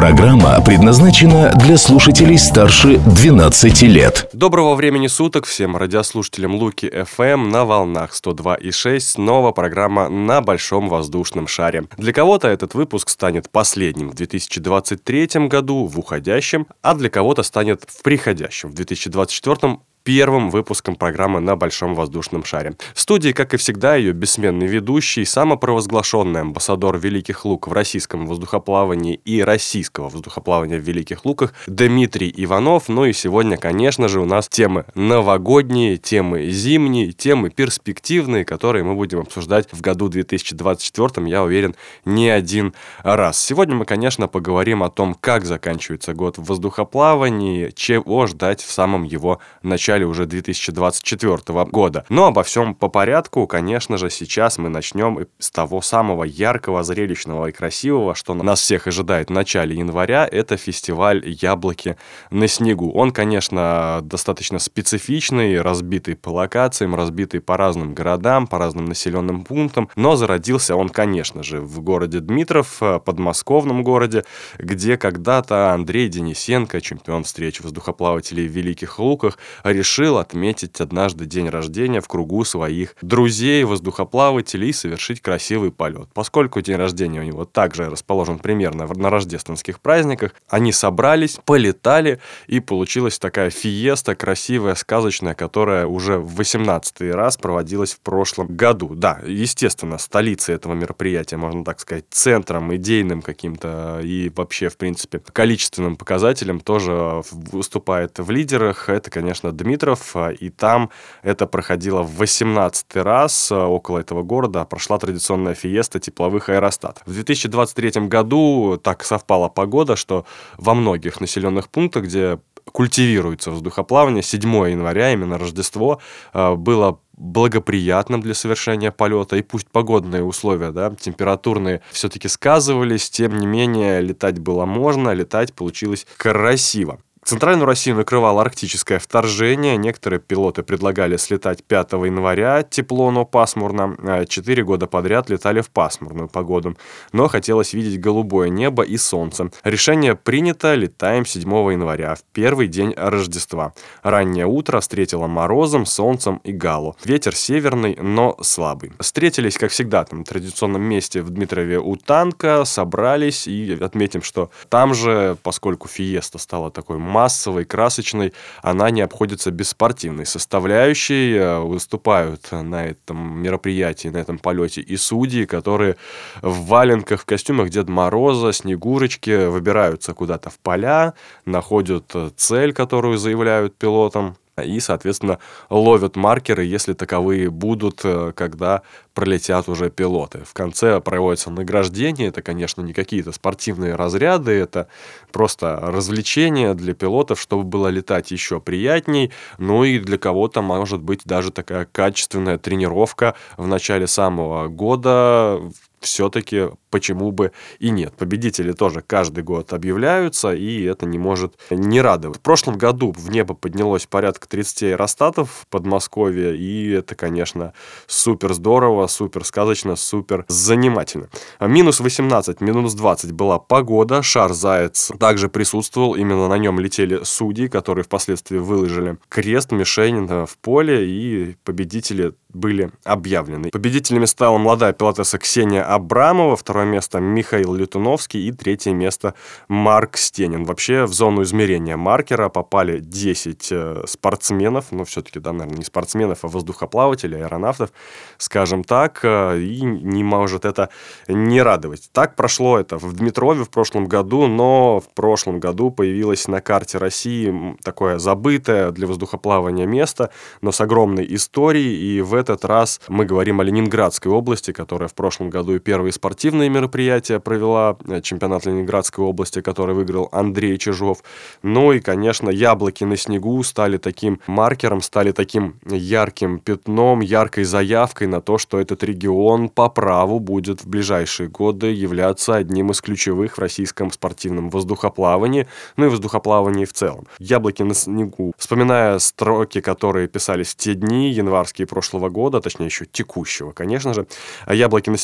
Программа предназначена для слушателей старше 12 лет. Доброго времени суток всем радиослушателям Луки FM на волнах 102,6. Снова программа «На большом воздушном шаре». Для кого-то этот выпуск станет последним в 2023 году, в уходящем, а для кого-то станет в приходящем, в 2024 первым выпуском программы «На большом воздушном шаре». В студии, как и всегда, ее бессменный ведущий, самопровозглашенный амбассадор Великих Лук в российском воздухоплавании и российского воздухоплавания в Великих Луках Дмитрий Иванов. Ну и сегодня, конечно же, у нас темы новогодние, темы зимние, темы перспективные, которые мы будем обсуждать в году 2024, я уверен, не один раз. Сегодня мы, конечно, поговорим о том, как заканчивается год в воздухоплавании, чего ждать в самом его начале уже 2024 года. Но обо всем по порядку. Конечно же, сейчас мы начнем с того самого яркого, зрелищного и красивого, что нас всех ожидает в начале января. Это фестиваль «Яблоки на снегу». Он, конечно, достаточно специфичный, разбитый по локациям, разбитый по разным городам, по разным населенным пунктам. Но зародился он, конечно же, в городе Дмитров, подмосковном городе, где когда-то Андрей Денисенко, чемпион встреч воздухоплавателей в Великих Луках, решил отметить однажды день рождения в кругу своих друзей, воздухоплавателей, и совершить красивый полет. Поскольку день рождения у него также расположен примерно на рождественских праздниках, они собрались, полетали, и получилась такая фиеста, красивая, сказочная, которая уже в 18-й раз проводилась в прошлом году. Да, естественно, столицей этого мероприятия, можно так сказать, центром, идейным каким-то и вообще, в принципе, количественным показателем тоже выступает в лидерах. Это, конечно, Дмитров, и там это проходило в 18-й раз. Около этого города прошла традиционная фиеста тепловых аэростатов. В 2023 году так совпала погода, что во многих населенных пунктах, где культивируется воздухоплавание, 7 января, именно Рождество, было благоприятным для совершения полета, и пусть погодные условия, температурные, все-таки сказывались, тем не менее, летать было можно, летать получилось красиво. Центральную Россию накрывало арктическое вторжение. Некоторые пилоты предлагали слетать 5 января, тепло, но пасмурно. 4 года подряд летали в пасмурную погоду. Но хотелось видеть голубое небо и солнце. Решение принято, летаем 7 января, в первый день Рождества. Раннее утро встретило морозом, солнцем и галу. Ветер северный, но слабый. Встретились, как всегда, в традиционном месте в Дмитрове у танка, собрались, и отметим, что там же, поскольку фиеста стала такой массовой, красочной, она не обходится без спортивной составляющей. Выступают на этом мероприятии, на этом полете и судьи, которые в валенках, в костюмах Деда Мороза, Снегурочки выбираются куда-то в поля, находят цель, которую заявляют пилотам, и, соответственно, ловят маркеры, если таковые будут, когда пролетят уже пилоты. В конце проводится награждение. Это, конечно, не какие-то спортивные разряды, это просто развлечение для пилотов, чтобы было летать еще приятней. Ну и для кого-то, может быть, даже такая качественная тренировка в начале самого года. Все-таки почему бы и нет. Победители тоже каждый год объявляются, и это не может не радовать. В прошлом году в небо поднялось порядка 30 аэростатов в Подмосковье, и это, конечно, супер здорово, супер сказочно, супер занимательно. Минус 18, минус 20 была погода, шар-заяц также присутствовал, именно на нем летели судьи, которые впоследствии выложили крест, мишень в поле, и победители были объявлены. Победителями стала молодая пилотесса Ксения Абрамова, второе место Михаил Лютуновский и третье место Марк Стенин. Вообще в зону измерения маркера попали 10 спортсменов, но все-таки, наверное, не спортсменов, а воздухоплавателей, аэронавтов, скажем так, и не может это не радовать. Так прошло это в Дмитрове в прошлом году, но в прошлом году появилось на карте России такое забытое для воздухоплавания место, но с огромной историей, и в этот раз мы говорим о Ленинградской области, которая в прошлом году и первые спортивные мероприятия провела, чемпионат Ленинградской области, который выиграл Андрей Чижов. Ну и, конечно, яблоки на снегу стали таким маркером, стали таким ярким пятном, яркой заявкой на то, что этот регион по праву будет в ближайшие годы являться одним из ключевых в российском спортивном воздухоплавании, ну и воздухоплавании в целом. Яблоки на снегу. Вспоминая строки, которые писались в те дни, январские прошлого года, точнее еще текущего, конечно же, яблоки на снегу вновь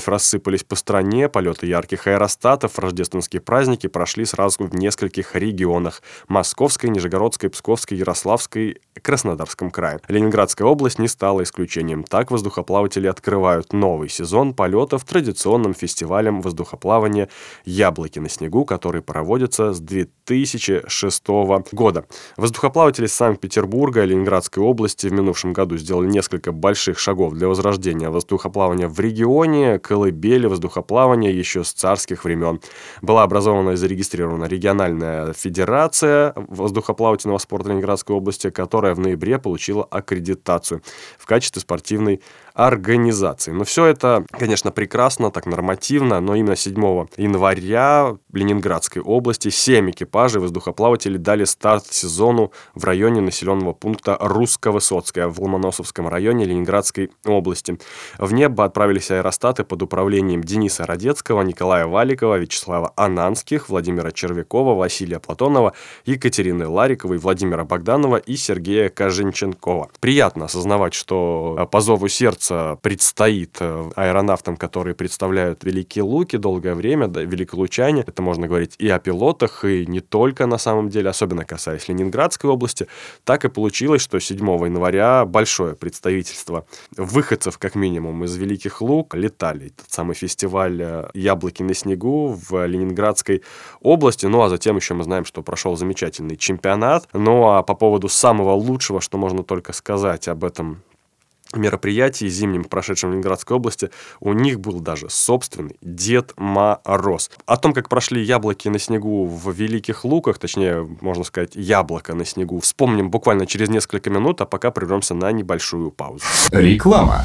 вновь рассыпались по стране. Полеты ярких аэростатов, рождественские праздники прошли сразу в нескольких регионах: Московской, Нижегородской, Псковской, Ярославской, Краснодарском крае. Ленинградская область не стала исключением. Так воздухоплаватели открывают новый сезон полетов традиционным фестивалем воздухоплавания «Яблоки на снегу», который проводится с 2006 года. Воздухоплаватели из Санкт-Петербурга и Ленинградской области в минувшем году сделали несколько больших шагов для возрождения воздухоплавания в регионе. Колыбели воздухоплавания еще с царских времен. Была образована и зарегистрирована региональная федерация воздухоплавательного спорта Ленинградской области, которая в ноябре получила аккредитацию в качестве спортивной организации. Но все это, конечно, прекрасно, так нормативно, но именно 7 января в Ленинградской области 7 экипажей воздухоплавателей дали старт сезону в районе населенного пункта Русско-Высоцкое в Ломоносовском районе Ленинградской области. В небо отправились аэростаты под управлением Дениса Радецкого, Николая Валикова, Вячеслава Ананских, Владимира Червякова, Василия Платонова, Екатерины Лариковой, Владимира Богданова и Сергея Коженченкова. Приятно осознавать, что по зову сердца предстоит аэронавтам, которые представляют Великие Луки долгое время, да, великолучане. Это можно говорить и о пилотах, и не только на самом деле, особенно касаясь Ленинградской области. Так и получилось, что 7 января большое представительство выходцев, как минимум, из Великих Лук летали. Этот самый фестиваль «Яблоки на снегу» в Ленинградской области. Ну, а затем еще мы знаем, что прошел замечательный чемпионат. Ну, а по поводу самого лучшего, что можно только сказать об этом мероприятии зимнем, прошедшем в Ленинградской области, у них был даже собственный Дед Мороз. О том, как прошли яблоки на снегу в Великих Луках, точнее, можно сказать, яблоко на снегу, вспомним буквально через несколько минут, а пока прервемся на небольшую паузу. Реклама.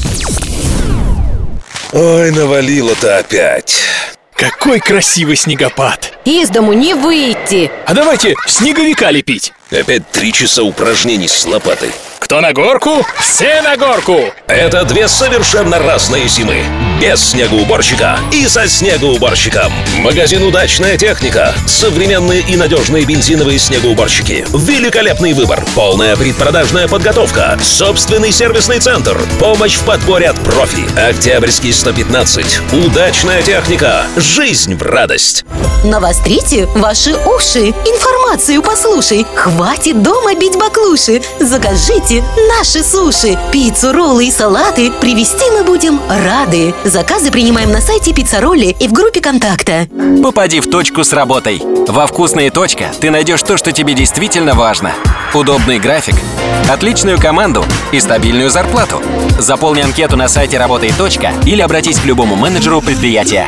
Ой, навалило-то опять. Какой красивый снегопад! Из дому не выйти. А давайте снеговика лепить. Опять 3 часа упражнений с лопатой. Кто на горку? Все на горку! Это 2 совершенно разные зимы. Без снегоуборщика и со снегоуборщиком. Магазин «Удачная техника». Современные и надежные бензиновые снегоуборщики. Великолепный выбор. Полная предпродажная подготовка. Собственный сервисный центр. Помощь в подборе от профи. Октябрьский 115. «Удачная техника». Жизнь в радость. Навострите ваши уши. Информацию послушай. Хватит дома бить баклуши. Закажите наши суши. Пиццу, роллы и салаты привезти мы будем рады. Заказы принимаем на сайте Пиццаролли и в группе контакта. Попади в точку с работой. Во «Вкусная точка» ты найдешь то, что тебе действительно важно. Удобный график, отличную команду и стабильную зарплату. Заполни анкету на сайте «Работай. Точка» или обратись к любому менеджеру предприятия.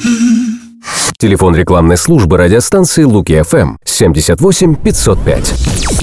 Телефон рекламной службы радиостанции Луки ФМ 78 505.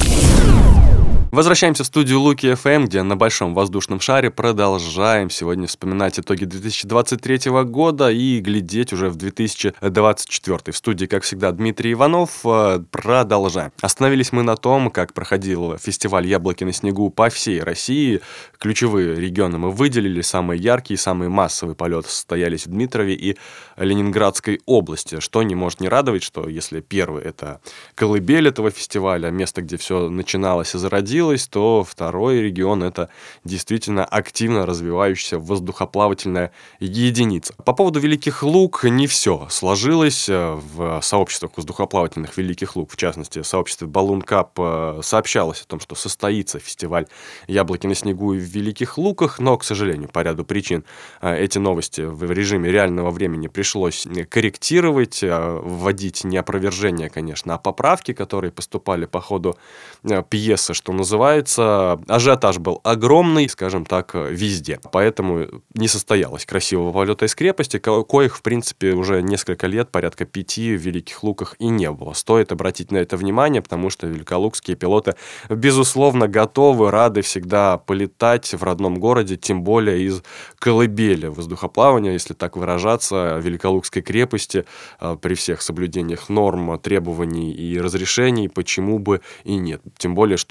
Возвращаемся в студию Луки ФМ, где на большом воздушном шаре продолжаем сегодня вспоминать итоги 2023 года и глядеть уже в 2024. В студии, как всегда, Дмитрий Иванов. Продолжаем. Остановились мы на том, как проходил фестиваль «Яблоки на снегу» по всей России. Ключевые регионы мы выделили, самые яркие, самые массовые полеты состоялись в Дмитрове и Ленинградской области. Что не может не радовать, что если первый — это колыбель этого фестиваля, место, где все начиналось и зародилось, то второй регион — это действительно активно развивающаяся воздухоплавательная единица. По поводу Великих Лук не все сложилось. В сообществах воздухоплавательных Великих Лук, в частности, в сообществе Balloon Cup, сообщалось о том, что состоится фестиваль «Яблоки на снегу» в Великих Луках, но, к сожалению, по ряду причин эти новости в режиме реального времени пришлось корректировать, вводить не опровержение, конечно, а поправки, которые поступали по ходу пьесы, что называется. Ажиотаж был огромный, скажем так, везде. Поэтому не состоялось красивого полета из крепости, коих, в принципе, уже несколько лет, порядка 5 в Великих Луках и не было. Стоит обратить на это внимание, потому что великолукские пилоты, безусловно, готовы, рады всегда полетать в родном городе, тем более из колыбели воздухоплавания, если так выражаться, Великолукской крепости, при всех соблюдениях норм, требований и разрешений, почему бы и нет. Тем более, что у наших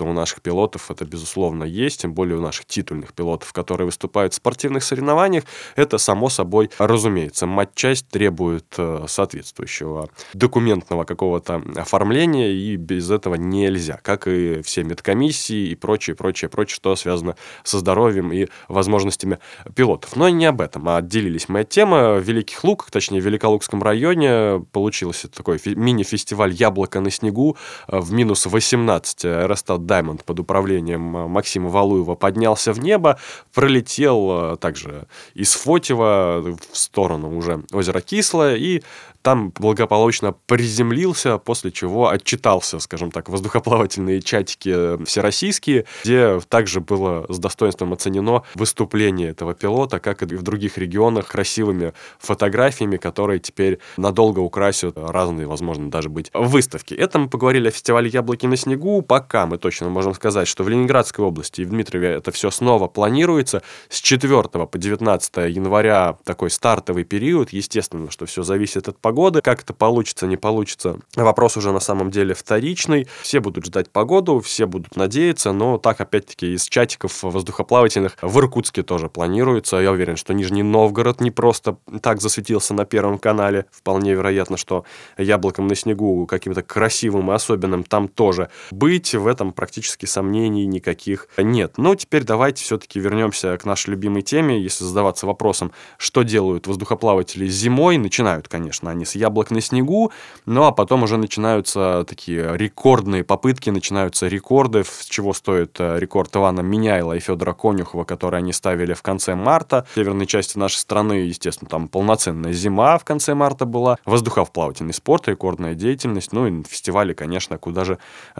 пилотов это, безусловно, есть, тем более у наших титульных пилотов, которые выступают в спортивных соревнованиях, это само собой разумеется. Матчасть требует соответствующего документного какого-то оформления, и без этого нельзя, как и все медкомиссии и прочее, что связано со здоровьем и возможностями пилотов. Но не об этом, а отделились мы от темы. В Великих Луках, точнее, в Великолукском районе получился такой мини-фестиваль «Яблоко на снегу». В минус 18 Аэростат Даймонд под управлением Максима Валуева поднялся в небо, пролетел также из Фотьева в сторону уже озера Кислое, и там благополучно приземлился, после чего отчитался, скажем так, воздухоплавательные чатики всероссийские, где также было с достоинством оценено выступление этого пилота, как и в других регионах, красивыми фотографиями, которые теперь надолго украсят разные, возможно, даже быть выставки. Это мы поговорили о фестивале «Яблоки на снегу». Пока мы точно можем сказать, что в Ленинградской области и в Дмитрове это все снова планируется. С 4 по 19 января такой стартовый период. Естественно, что все зависит от погоды. Как это получится, не получится, вопрос уже на самом деле вторичный. Все будут ждать погоду, все будут надеяться, но так, опять-таки, из чатиков воздухоплавательных в Иркутске тоже планируется. Я уверен, что Нижний Новгород не просто так засветился на Первом канале. Вполне вероятно, что «Яблоком на снегу» каким-то красивым и особенным там тоже быть. В этом практически сомнений никаких нет. Но теперь давайте все-таки вернемся к нашей любимой теме. Если задаваться вопросом, что делают воздухоплаватели зимой, начинают, конечно, они с «Яблок на снегу», ну а потом уже начинаются такие рекордные попытки, начинаются рекорды, с чего стоит рекорд Ивана Меняйла и Федора Конюхова, который они ставили в конце марта. В северной части нашей страны, естественно, там полноценная зима в конце марта была, воздухоплавательный спорт, рекордная деятельность, ну и фестивали, конечно, куда же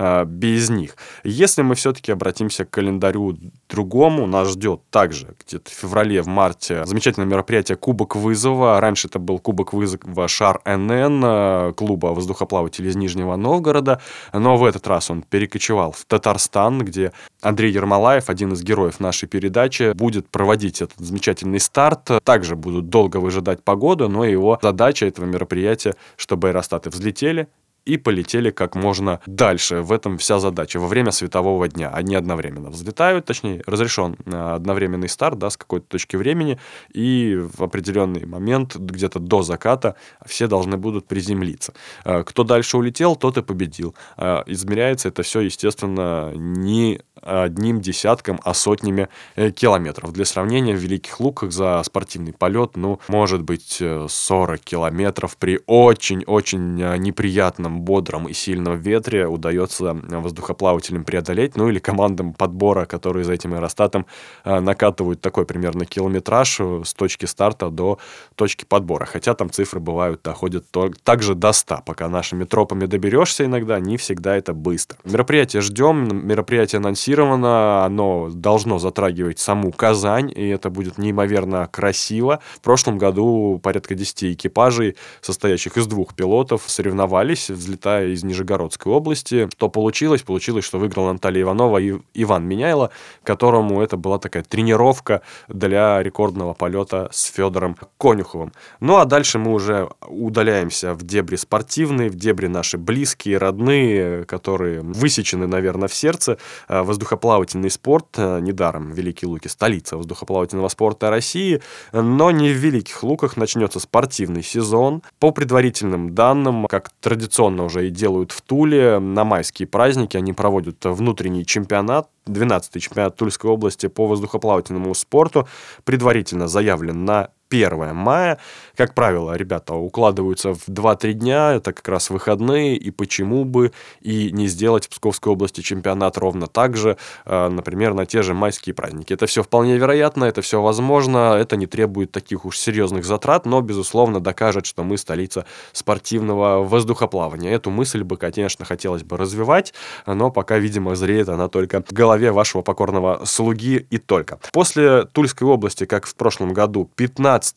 без них. Если мы все-таки обратимся к календарю другому, нас ждет также где-то в феврале, в марте замечательное мероприятие «Кубок вызова». Раньше это был Кубок вызова «Шар НН», клуба воздухоплавателей из Нижнего Новгорода, но в этот раз он перекочевал в Татарстан, где Андрей Ермолаев, один из героев нашей передачи, будет проводить этот замечательный старт. Также будут долго выжидать погоду, но его задача этого мероприятия, чтобы аэростаты взлетели и полетели как можно дальше. В этом вся задача. Во время светового дня. Они одновременно взлетают, точнее, разрешен одновременный старт, да, с какой-то точки времени, и в определенный момент, где-то до заката, все должны будут приземлиться. Кто дальше улетел, тот и победил. Измеряется это все, естественно, не одним десятком, а сотнями километров. Для сравнения, в Великих Луках за спортивный полет, может быть, 40 километров при очень-очень неприятном, бодром и сильном ветре удается воздухоплавателям преодолеть, или командам подбора, которые за этим аэростатом накатывают такой примерно километраж с точки старта до точки подбора. Хотя там цифры бывают, доходят также до 100. Пока нашими тропами доберешься иногда, не всегда это быстро. Мероприятие ждем, мероприятие анонсировано, оно должно затрагивать саму Казань, и это будет неимоверно красиво. В прошлом году порядка 10 экипажей, состоящих из 2 пилотов, соревновались, взлетая из Нижегородской области. Что получилось? Получилось, что выиграл Наталья Иванова и Иван Меняйло, которому это была такая тренировка для рекордного полета с Федором Конюховым. А дальше мы уже удаляемся в дебри спортивные, в дебри наши близкие, родные, которые высечены, наверное, в сердце. Воздухоплавательный спорт, недаром Великие Луки — столица воздухоплавательного спорта России, но не в Великих Луках начнется спортивный сезон. По предварительным данным, как традиционно уже и делают в Туле, на майские праздники они проводят внутренний чемпионат, 12-й чемпионат Тульской области по воздухоплавательному спорту, предварительно заявлен на 1 мая. Как правило, ребята укладываются в 2-3 дня, это как раз выходные, и почему бы и не сделать в Псковской области чемпионат ровно так же, например, на те же майские праздники. Это все вполне вероятно, это все возможно, это не требует таких уж серьезных затрат, но, безусловно, докажет, что мы столица спортивного воздухоплавания. Эту мысль бы, конечно, хотелось бы развивать, но пока, видимо, зреет она только в голове вашего покорного слуги и только. После Тульской области, как в прошлом году, 15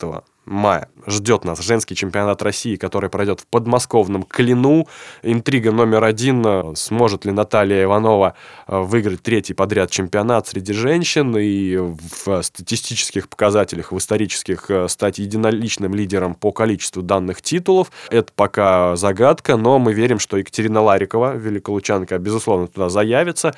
мая ждет нас женский чемпионат России, который пройдет в подмосковном Клину. Интрига номер 1. Сможет ли Наталья Иванова выиграть 3-й подряд чемпионат среди женщин и в статистических показателях, в исторических стать единоличным лидером по количеству данных титулов. Это пока загадка, но мы верим, что Екатерина Ларикова, великолучанка, безусловно, туда заявится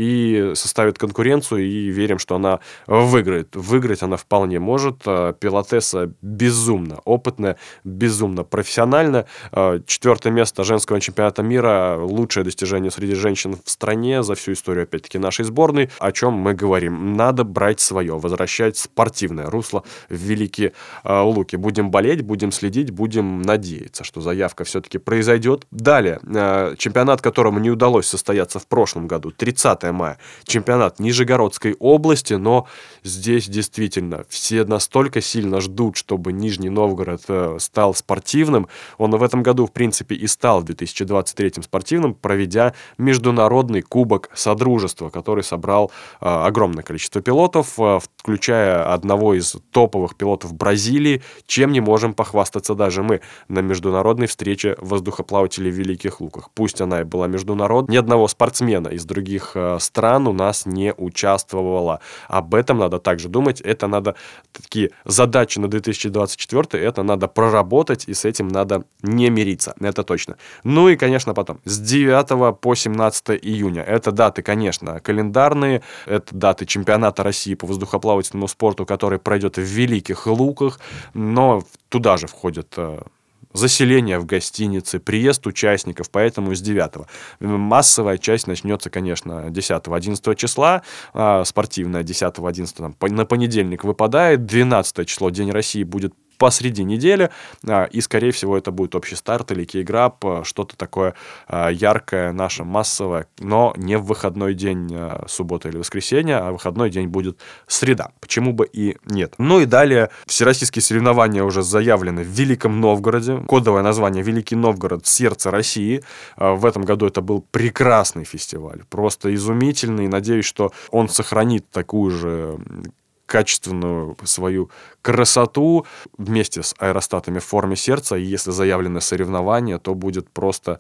и составит конкуренцию, и верим, что она выиграет. Выиграть она вполне может. Пилотесса безумно опытная, безумно профессиональная. 4-е место женского чемпионата мира, лучшее достижение среди женщин в стране за всю историю, опять-таки, нашей сборной. О чем мы говорим? Надо брать свое, возвращать спортивное русло в Великие Луки. Будем болеть, будем следить, будем надеяться, что заявка все-таки произойдет. Далее, чемпионат, которому не удалось состояться в прошлом году, 30 мая, чемпионат Нижегородской области, но здесь действительно все настолько сильно ждут, чтобы Нижний Новгород стал спортивным. Он в этом году, в принципе, и стал в 2023 спортивным, проведя международный кубок Содружества, который собрал огромное количество пилотов, включая одного из топовых пилотов Бразилии, чем не можем похвастаться даже мы на международной встрече воздухоплавателей в Великих Луках. Пусть она и была международной, ни одного спортсмена из других стран у нас не участвовало. Об этом надо также думать, это надо, такие задачи на 2024, это надо проработать, и с этим надо не мириться, это точно. Ну и, конечно, потом, с 9 по 17 июня, это даты, конечно, календарные, это даты чемпионата России по воздухоплавательному спорту, который пройдет в Великих Луках, но туда же входят заселение в гостинице, приезд участников, поэтому с 9. Массовая часть начнется, конечно, 10-11 числа, спортивная 10-11 на понедельник выпадает, 12 число, День России, будет посреди недели, и, скорее всего, это будет общий старт или кейграп, что-то такое яркое, наше, массовое, но не в выходной день, суббота или воскресенье, а выходной день будет среда. Почему бы и нет? Ну и далее, всероссийские соревнования уже заявлены в Великом Новгороде. Кодовое название «Великий Новгород. Сердце России». В этом году это был прекрасный фестиваль, просто изумительный. Надеюсь, что он сохранит такую же качественную свою красоту вместе с аэростатами в форме сердца. И если заявлены соревнования, то будет просто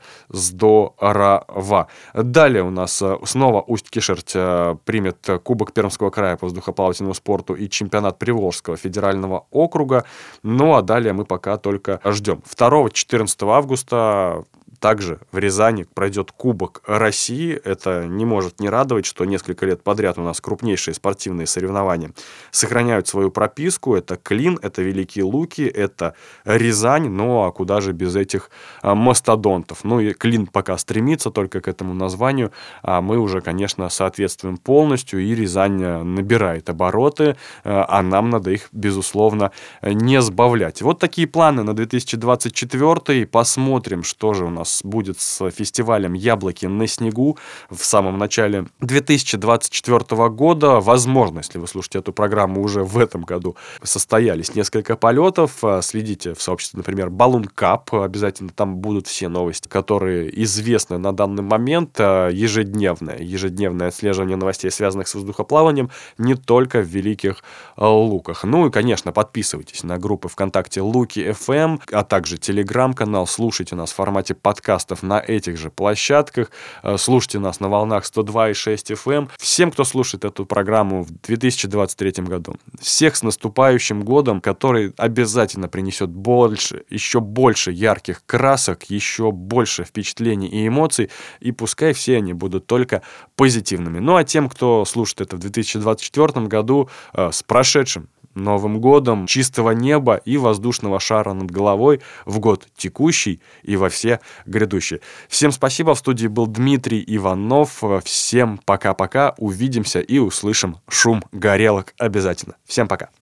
здорово. Далее у нас снова Усть-Кишерть примет Кубок Пермского края по воздухоплавательному спорту и чемпионат Приволжского федерального округа. Ну а далее мы пока только ждем. 2-14 августа также в Рязани пройдет Кубок России. Это не может не радовать, что несколько лет подряд у нас крупнейшие спортивные соревнования сохраняют свою прописку. Это Клин, это Великие Луки, это Рязань. Ну, а куда же без этих мастодонтов? Ну, и Клин пока стремится только к этому названию, а мы уже, конечно, соответствуем полностью, и Рязань набирает обороты, а нам надо их, безусловно, не сбавлять. Вот такие планы на 2024. Посмотрим, что же у нас будет с фестивалем «Яблоки на снегу» в самом начале 2024 года. Возможно, если вы слушаете эту программу, уже в этом году состоялись несколько полетов. Следите в сообществе, например, Balloon Cup. Обязательно там будут все новости, которые известны на данный момент. Ежедневное отслеживание новостей, связанных с воздухоплаванием, не только в Великих Луках. Ну и, конечно, подписывайтесь на группы ВКонтакте Луки FM, а также телеграм-канал. Слушайте нас в формате подкастов на этих же площадках. Слушайте нас на волнах 102,6 FM. Всем, кто слушает эту программу в 2023 году, всех с наступающим годом, который обязательно принесет еще больше ярких красок, еще больше впечатлений и эмоций, и пускай все они будут только позитивными. Ну а тем, кто слушает это в 2024 году, с прошедшим Новым годом, чистого неба и воздушного шара над головой в год текущий и во все грядущие. Всем спасибо. В студии был Дмитрий Иванов. Всем пока-пока. Увидимся и услышим шум горелок обязательно. Всем пока.